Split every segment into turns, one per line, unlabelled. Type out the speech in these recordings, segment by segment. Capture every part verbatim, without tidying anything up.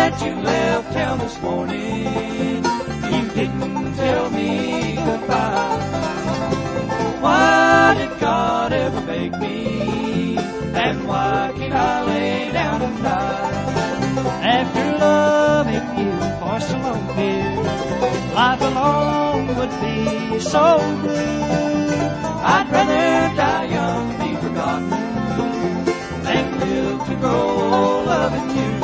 that you left town this morning, you didn't tell me goodbye. Why did God ever make me? And why can't I lay down and die? After loving you for so long, dear, life alone would be so blue. I'd rather die young, be forgotten, than live to grow loving you.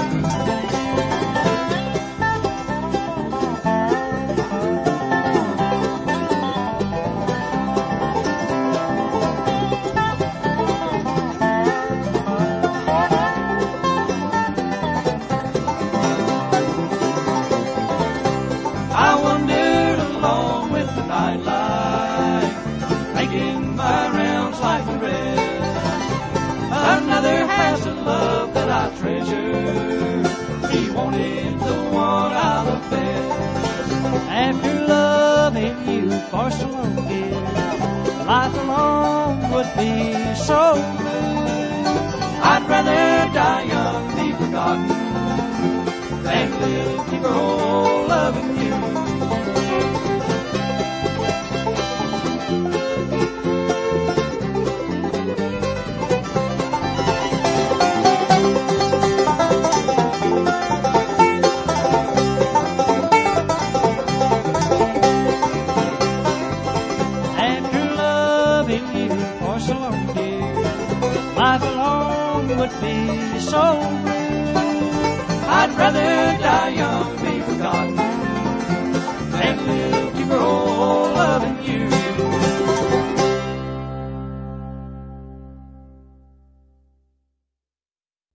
Another has a love that I treasure. He wanted the one I love best. After loving you for so long, dear, life alone would be so blue. I'd rather die young, be forgotten, than live to grow loving you. Life alone would be so blue. I'd rather die young,